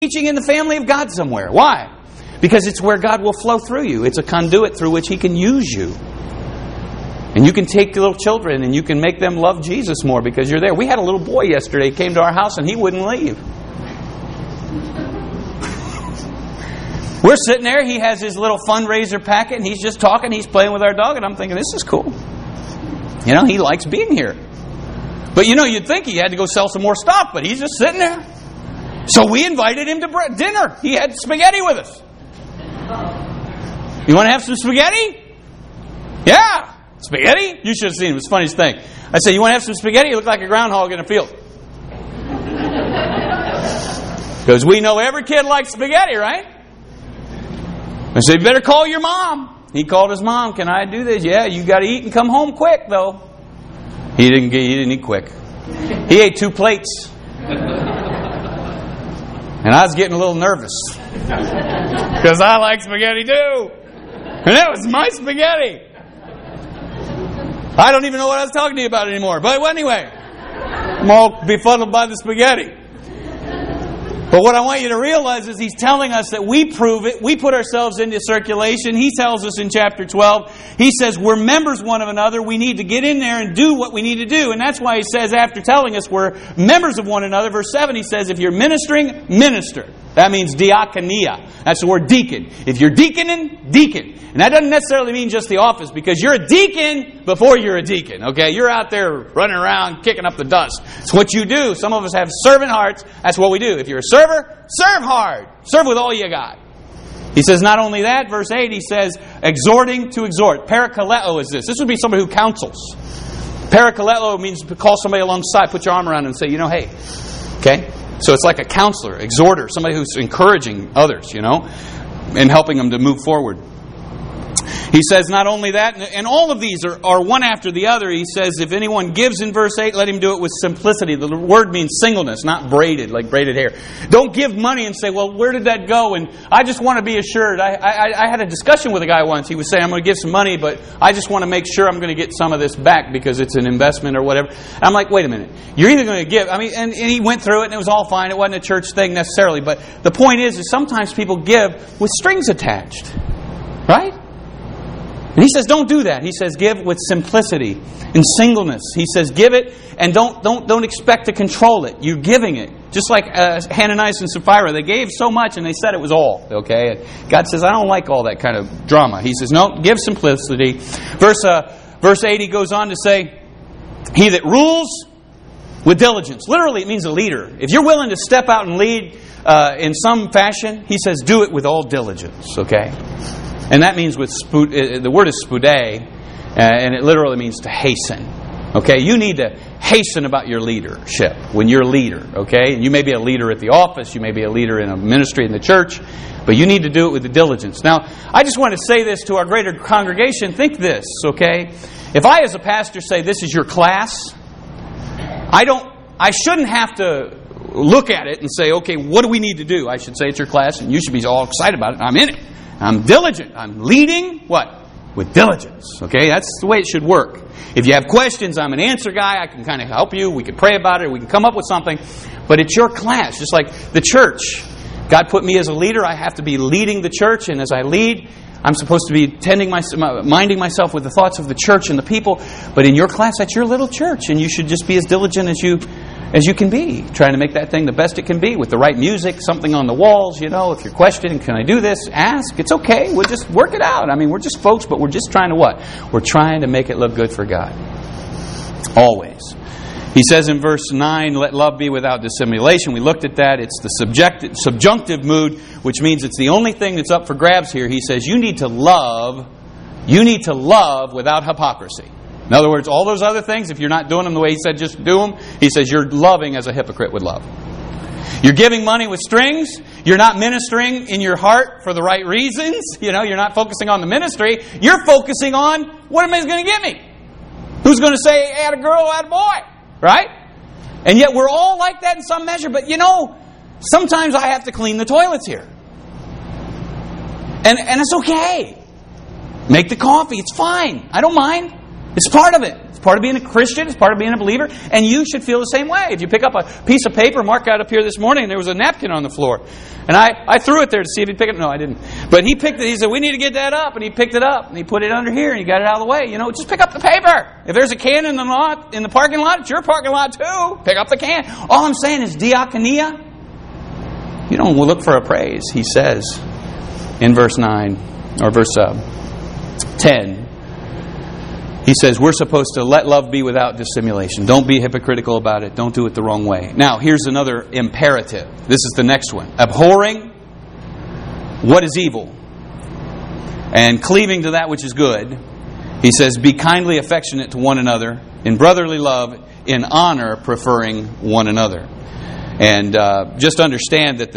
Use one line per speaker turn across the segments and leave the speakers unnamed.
teaching in the family of God somewhere. Why? Because it's where God will flow through you. It's a conduit through which He can use you. And you can take little children and you can make them love Jesus more because you're there. We had a little boy yesterday, came to our house and he wouldn't leave. We're sitting there, he has his little fundraiser packet and he's just talking, he's playing with our dog, and I'm thinking, this is cool. You know, he likes being here. But you know, you'd think he had to go sell some more stuff, but he's just sitting there. So we invited him to dinner. He had spaghetti with us. You want to have some spaghetti? Yeah. Spaghetti? You should have seen it. It was the funniest thing. I said, you want to have some spaghetti? You look like a groundhog in a field. Because we know every kid likes spaghetti, right? I said, you better call your mom. He called his mom. Can I do this? Yeah, you got to eat and come home quick, though. He didn't eat quick. He ate 2 plates. And I was getting a little nervous. Because I like spaghetti too. And that was my spaghetti. I don't even know what I was talking to you about anymore. But anyway, I'm all befuddled by the spaghetti. But what I want you to realize is He's telling us that we prove it. We put ourselves into circulation. He tells us in chapter 12, He says we're members one of another. We need to get in there and do what we need to do. And that's why He says, after telling us we're members of one another, verse 7, He says, if you're ministering, minister. That means diakonia. That's the word deacon. If you're deaconing, deacon. And that doesn't necessarily mean just the office, because you're a deacon before you're a deacon. Okay, you're out there running around kicking up the dust. It's what you do. Some of us have servant hearts. That's what we do. If you're a server, serve hard. Serve with all you got. He says not only that, verse 8, he says exhorting to exhort. Parakaleo is this. This would be somebody who counsels. Parakaleo means to call somebody alongside, put your arm around and say, you know, hey, okay? So it's like a counselor, exhorter, somebody who's encouraging others, you know, and helping them to move forward. He says not only that, and all of these are one after the other. He says if anyone gives in verse 8, let him do it with simplicity. The word means singleness, not braided, like braided hair. Don't give money and say, well, where did that go? And I just want to be assured. I had a discussion with a guy once. He was saying, I'm going to give some money, but I just want to make sure I'm going to get some of this back because it's an investment or whatever. And I'm like, wait a minute. You're either going to give, and he went through it and it was all fine. It wasn't a church thing necessarily. But the point is sometimes people give with strings attached. Right? And he says, don't do that. He says, give with simplicity and singleness. He says, give it and don't expect to control it. You're giving it. Just like Ananias and Sapphira. They gave so much and they said it was all. Okay? And God says, I don't like all that kind of drama. He says, no, give simplicity. Verse 8, he goes on to say, he that rules with diligence. Literally, it means a leader. If you're willing to step out and lead in some fashion, he says, do it with all diligence. Okay? And that means the word is spude, and it literally means to hasten. Okay, you need to hasten about your leadership when you're a leader. Okay, and you may be a leader at the office, you may be a leader in a ministry in the church, but you need to do it with the diligence. Now, I just want to say this to our greater congregation. Think this, okay? If I, as a pastor, say this is your class, I shouldn't have to look at it and say, okay, what do we need to do? I should say it's your class, and you should be all excited about it. I'm in it. I'm diligent. I'm leading, what? With diligence. Okay? That's the way it should work. If you have questions, I'm an answer guy. I can kind of help you. We can pray about it. We can come up with something. But it's your class. Just like the church. God put me as a leader. I have to be leading the church. And as I lead, I'm supposed to be minding myself with the thoughts of the church and the people. But in your class, that's your little church. And you should just be as diligent as you can be, trying to make that thing the best it can be with the right music, something on the walls, you know. If you're questioning, can I do this? Ask. It's okay. We'll just work it out. I mean, we're just folks, but we're just trying to what? We're trying to make it look good for God. Always. He says in verse 9, let love be without dissimulation. We looked at that. It's the subjunctive mood, which means it's the only thing that's up for grabs here. He says you need to love without hypocrisy. In other words, all those other things, if you're not doing them the way He said just do them, He says you're loving as a hypocrite would love. You're giving money with strings. You're not ministering in your heart for the right reasons. You know, you're not focusing on the ministry. You're focusing on what am I going to get me? Who's going to say, add a girl, add a boy? Right? And yet we're all like that in some measure. But you know, sometimes I have to clean the toilets here. And it's okay. Make the coffee. It's fine. I don't mind. It's part of it. It's part of being a Christian. It's part of being a believer. And you should feel the same way. If you pick up a piece of paper, Mark got up here this morning, and there was a napkin on the floor. And I threw it there to see if he'd pick it. No, I didn't. But he picked it. He said, we need to get that up. And he picked it up. And he put it under here, and he got it out of the way. Just pick up the paper. If there's a can in the parking lot, it's your parking lot too. Pick up the can. All I'm saying is diakonia. You don't look for a praise, he says in verse 9, or verse 10. He says we're supposed to let love be without dissimulation. Don't be hypocritical about it. Don't do it the wrong way. Now, here's another imperative. This is the next one. Abhorring what is evil and cleaving to that which is good. He says, be kindly affectionate to one another in brotherly love, in honor, preferring one another. And just understand that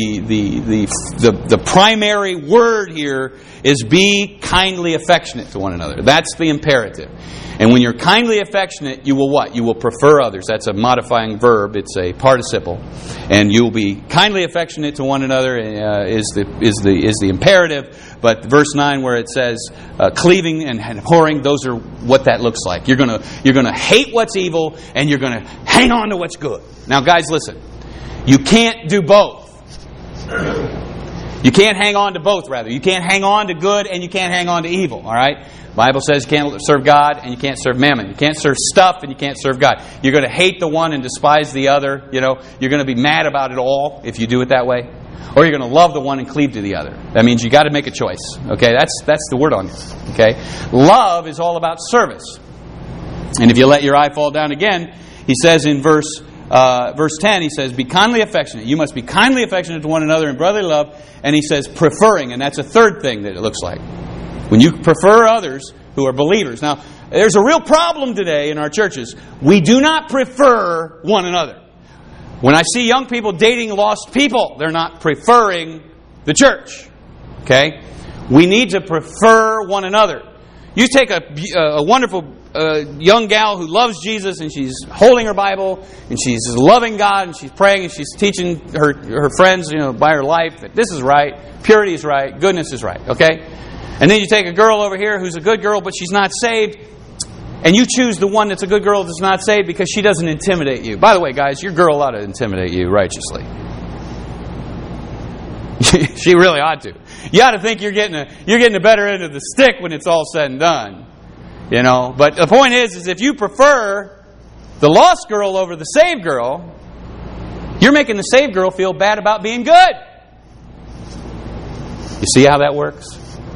the primary word here is be kindly affectionate to one another. That's the imperative. And when you're kindly affectionate, you will what? You will prefer others. That's a modifying verb. It's a participle. And you'll be kindly affectionate to one another is the imperative. But verse 9 where it says cleaving and abhorring, those are what that looks like. You're gonna hate what's evil and you're gonna hang on to what's good. Now guys, listen. You can't do both. You can't hang on to both, rather. You can't hang on to good and you can't hang on to evil, all right? The Bible says you can't serve God and you can't serve mammon. You can't serve stuff and you can't serve God. You're going to hate the one and despise the other. You're going to be mad about it all if you do it that way. Or you're going to love the one and cleave to the other. That means you got to make a choice. Okay, that's the word on it. Okay, love is all about service. And if you let your eye fall down again, he says in verse 10, he says, be kindly affectionate. You must be kindly affectionate to one another in brotherly love. And he says, preferring. And that's a third thing that it looks like. When you prefer others who are believers. Now, there's a real problem today in our churches. We do not prefer one another. When I see young people dating lost people, they're not preferring the church. Okay? We need to prefer one another. You take a wonderful young gal who loves Jesus and she's holding her Bible and she's loving God and she's praying and she's teaching her friends, by her life that this is right, purity is right, goodness is right. Okay? And then you take a girl over here who's a good girl but she's not saved, and you choose the one that's a good girl that's not saved because she doesn't intimidate you. By the way, guys, your girl ought to intimidate you righteously. She really ought to. You ought to think you're getting the better end of the stick when it's all said and done. But the point is if you prefer the lost girl over the saved girl, you're making the saved girl feel bad about being good. You see how that works?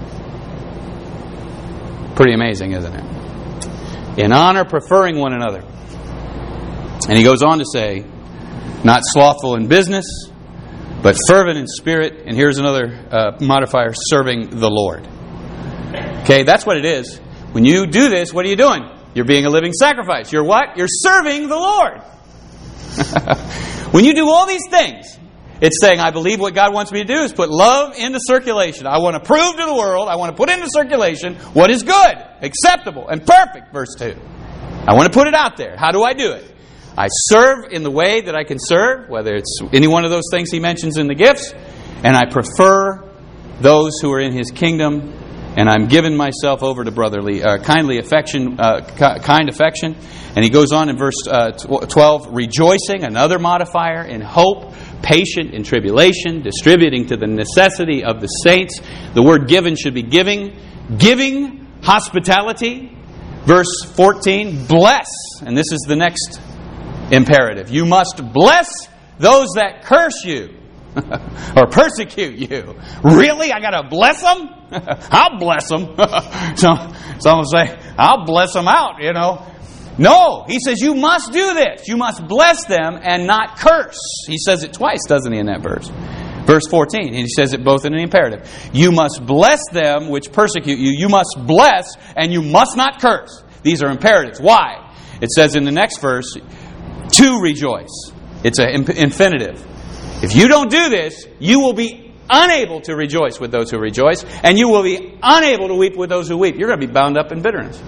Pretty amazing, isn't it? In honor, preferring one another. And he goes on to say, not slothful in business, but fervent in spirit. And here's another modifier, serving the Lord. Okay, that's what it is. When you do this, what are you doing? You're being a living sacrifice. You're what? You're serving the Lord. When you do all these things, it's saying, I believe what God wants me to do is put love into circulation. I want to prove to the world, I want to put into circulation what is good, acceptable, and perfect, verse 2. I want to put it out there. How do I do it? I serve in the way that I can serve, whether it's any one of those things he mentions in the gifts, and I prefer those who are in his kingdom, and I'm giving myself over to brotherly, kind affection. And he goes on in verse 12, rejoicing, another modifier, in hope, patient in tribulation, distributing to the necessity of the saints. The word given should be giving hospitality. Verse 14, bless. And this is the next imperative. You must bless those that curse you or persecute you. Really? I got to bless them? I'll bless them. Some will say, I'll bless them out, No, he says you must do this. You must bless them and not curse. He says it twice, doesn't he, in that verse? Verse 14, and he says it both in an imperative. You must bless them which persecute you. You must bless and you must not curse. These are imperatives. Why? It says in the next verse, to rejoice. It's an infinitive. If you don't do this, you will be unable to rejoice with those who rejoice, and you will be unable to weep with those who weep. You're going to be bound up in bitterness.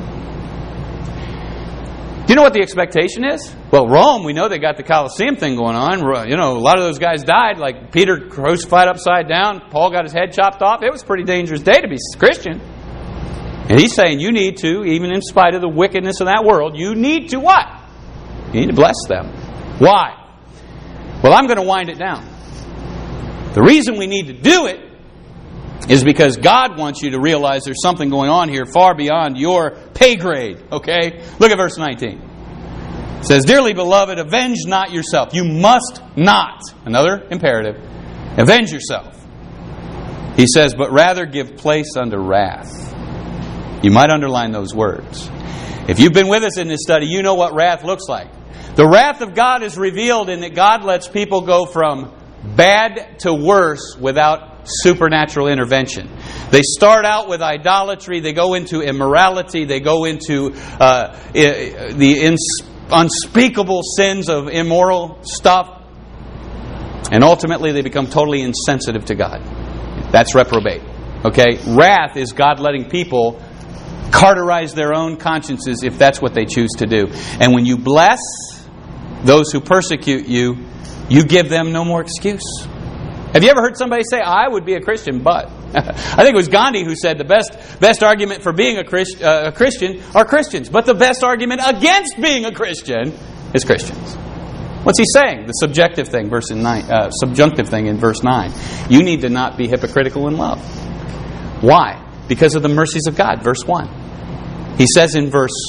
Do you know what the expectation is? Well, Rome, we know they got the Colosseum thing going on. A lot of those guys died, like Peter crucified upside down. Paul got his head chopped off. It was a pretty dangerous day to be Christian. And he's saying you need to, even in spite of the wickedness of that world, you need to what? You need to bless them. Why? Well, I'm going to wind it down. The reason we need to do it is because God wants you to realize there's something going on here far beyond your pay grade. Okay? Look at verse 19. It says, "Dearly beloved, avenge not yourself." You must not, another imperative, avenge yourself. He says, "but rather give place unto wrath." You might underline those words. If you've been with us in this study, you know what wrath looks like. The wrath of God is revealed in that God lets people go from bad to worse without supernatural intervention. They start out with idolatry, they go into immorality, they go into the unspeakable sins of immoral stuff, and ultimately they become totally insensitive to God. That's reprobate. Okay? Wrath is God letting people cauterize their own consciences if that's what they choose to do. And when you bless those who persecute you, you give them no more excuse. Have you ever heard somebody say, "I would be a Christian, but..." I think it was Gandhi who said the best argument for being a Christian are Christians. But the best argument against being a Christian is Christians. What's he saying? The subjunctive thing in verse 9. You need to not be hypocritical in love. Why? Because of the mercies of God. Verse 1. He says in verse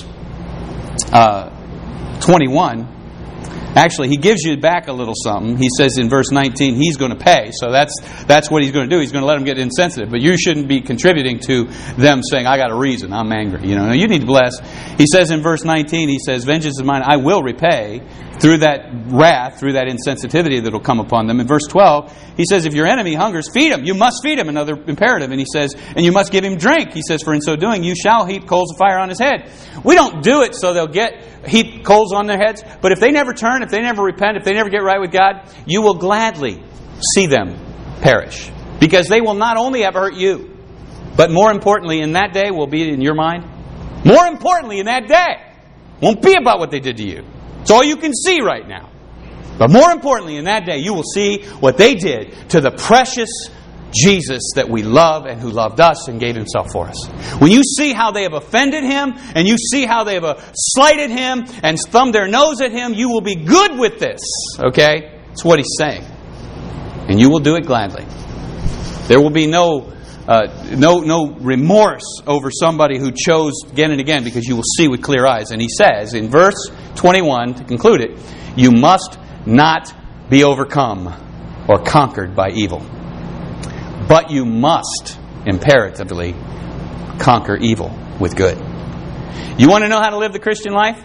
21, actually, he gives you back a little something. He says in verse 19, he's going to pay. So that's what he's going to do. He's going to let them get insensitive. But you shouldn't be contributing to them saying, "I got a reason, I'm angry." You know, you need to bless. He says in verse 19, he says, "Vengeance is mine, I will repay," through that wrath, through that insensitivity that will come upon them. In verse 12, he says, "If your enemy hungers, feed him." You must feed him, another imperative. And he says, "And you must give him drink." He says, "For in so doing, you shall heap coals of fire on his head." We don't do it so they'll heap coals on their heads. But if they never turn, if they never repent, if they never get right with God, you will gladly see them perish. Because they will not only ever hurt you, but more importantly in that day, will be in your mind, more importantly in that day, won't be about what they did to you. It's all you can see right now. But more importantly in that day, you will see what they did to the precious Jesus that we love and who loved us and gave himself for us. When you see how they have offended him and you see how they have slighted him and thumbed their nose at him, you will be good with this. Okay? That's what he's saying. And you will do it gladly. There will be no remorse over somebody who chose again and again, because you will see with clear eyes. And he says in verse 21, to conclude it, "You must not be overcome or conquered by evil, but you must imperatively conquer evil with good." You want to know how to live the Christian life?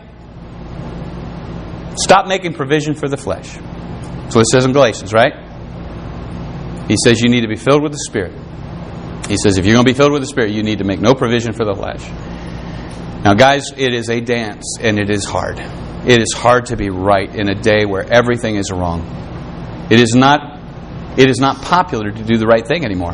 Stop making provision for the flesh. That's what it says in Galatians, right? He says you need to be filled with the Spirit. He says if you're going to be filled with the Spirit, you need to make no provision for the flesh. Now, guys, it is a dance, and it is hard. It is hard to be right in a day where everything is wrong. It is not popular to do the right thing anymore.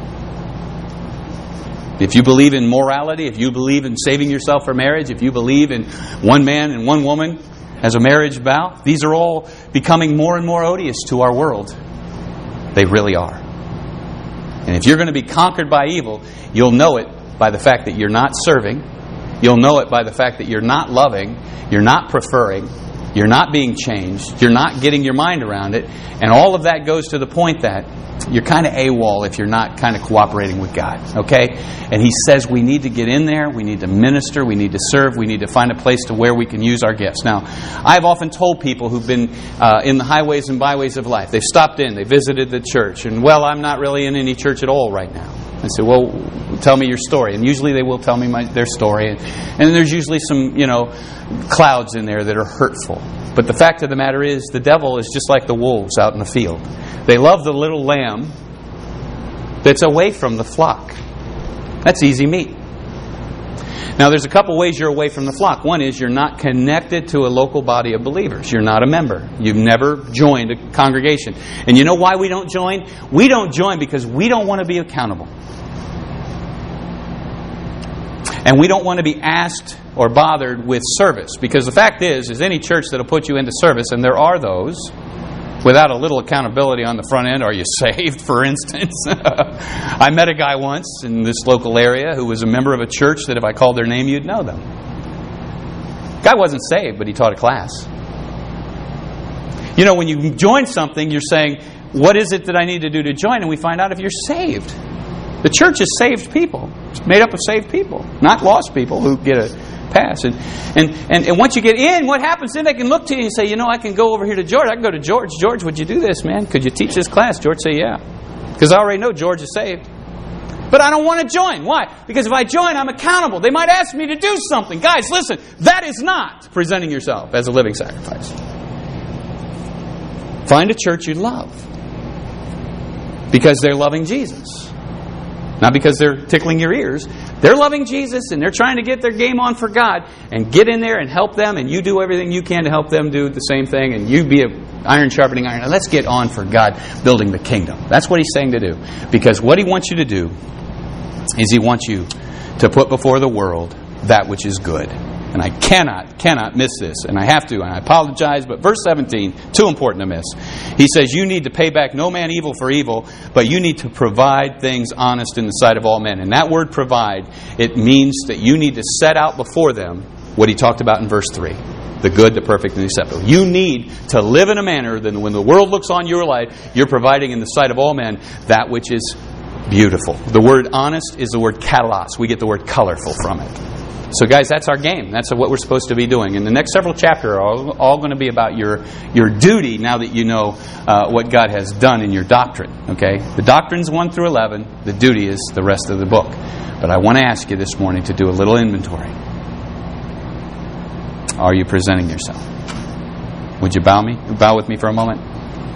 If you believe in morality, if you believe in saving yourself for marriage, if you believe in one man and one woman as a marriage vow, these are all becoming more and more odious to our world. They really are. And if you're going to be conquered by evil, you'll know it by the fact that you're not serving. You'll know it by the fact that you're not loving, you're not preferring, you're not being changed, you're not getting your mind around it. And all of that goes to the point that you're kind of AWOL if you're not kind of cooperating with God. Okay? And he says we need to get in there, we need to minister, we need to serve, we need to find a place to where we can use our gifts. Now, I've often told people who've been in the highways and byways of life, they've stopped in, they visited the church, and well, I'm not really in any church at all right now. I say, well, tell me your story. And usually they will tell me their story. And there's usually some, clouds in there that are hurtful. But the fact of the matter is, the devil is just like the wolves out in the field. They love the little lamb that's away from the flock. That's easy meat. Now, there's a couple ways you're away from the flock. One is you're not connected to a local body of believers. You're not a member. You've never joined a congregation. And you know why we don't join? We don't join because we don't want to be accountable. And we don't want to be asked or bothered with service. Because the fact is any church that will put you into service, and there are those, without a little accountability on the front end. Are you saved, for instance? I met a guy once in this local area who was a member of a church that if I called their name, you'd know them. Guy wasn't saved, but he taught a class. You know, when you join something, you're saying, what is it that I need to do to join? And we find out if you're saved. The church is saved people. It's made up of saved people, not lost people who get a pass. And once you get in, what happens then? They can look to you and say, you know, I can go over here to George. I can go to George. George, would you do this, man? Could you teach this class? George say, yeah. Because I already know George is saved. But I don't want to join. Why? Because if I join, I'm accountable. They might ask me to do something. Guys, listen, that is not presenting yourself as a living sacrifice. Find a church you love. Because they're loving Jesus. Not because they're tickling your ears. They're loving Jesus and they're trying to get their game on for God. And get in there and help them. And you do everything you can to help them do the same thing. And you be an iron sharpening iron. And let's get on for God building the kingdom. That's what He's saying to do. Because what He wants you to do is He wants you to put before the world that which is good. And I cannot miss this. And I have to, and I apologize, but verse 17, too important to miss. He says, you need to pay back no man evil for evil, but you need to provide things honest in the sight of all men. And that word provide, it means that you need to set out before them what he talked about in verse 3. The good, the perfect, and the acceptable. You need to live in a manner that when the world looks on your life, you're providing in the sight of all men that which is beautiful. The word honest is the word kalos. We get the word colorful from it. So guys, that's our game. That's what we're supposed to be doing. And the next several chapters are all going to be about your duty now that you know what God has done in your doctrine. Okay? The doctrine's 1 through 11. The duty is the rest of the book. But I want to ask you this morning to do a little inventory. Are you presenting yourself? Would you bow with me for a moment?